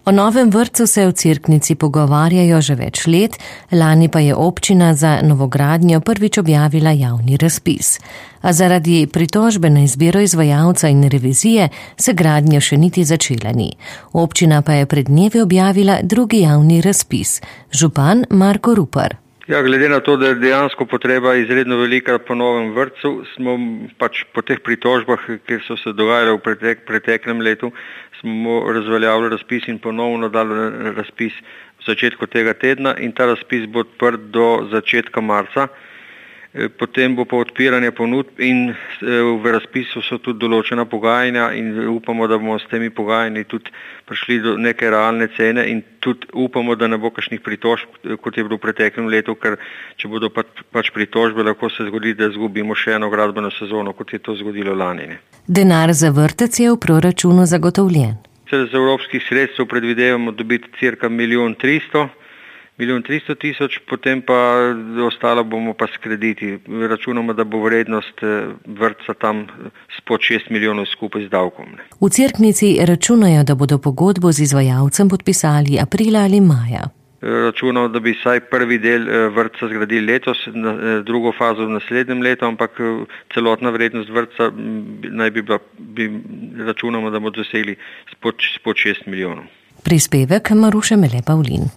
O novem vrtcu se v Cerknici pogovarjajo že več let, lani pa je občina za novogradnjo prvič objavila javni razpis. A zaradi pritožbe na izbiro izvajalca in revizije se gradnja še niti začela ni. Občina pa je pred dnevi objavila drugi javni razpis. Župan Marko Rupar. Ja, glede na to, da je dejansko potreba izredno velika po novem vrtcu, smo pač po teh pritožbah, ki so se dogajale v preteklem letu, smo razveljavili razpis in ponovno dali razpis v začetku tega tedna in ta razpis bo odprt do začetka marca. Potem bo pa odpiranje ponudb in v razpisu so tudi določena pogajanja in upamo, da bomo s temi pogajanji tudi prišli do neke realne cene in tudi upamo, da ne bo kakšnih pritožb, kot je bilo v preteklem letu, ker če bodo pač pritožbe, lahko se zgodi, da izgubimo še eno gradbeno sezono, kot je to zgodilo lani. Denar za vrtec je v proračunu zagotovljen. Z evropskih sredstev predvidevamo dobiti cirka 1 300 000, potem pa ostalo bomo pa s krediti. Računamo, da bo vrednost vrtca tam spod 6 milijonov skupaj z davkom. V Cerknici računajo, da bodo pogodbo z izvajalcem podpisali aprila ali maja. Računamo, da bi vsaj prvi del vrtca zgradili letos, drugo fazo v naslednjem letu, ampak celotna vrednost vrtca računamo, da bodo dosegli spod 6 milijonov. Prispevek Maruše Mele Pavlin.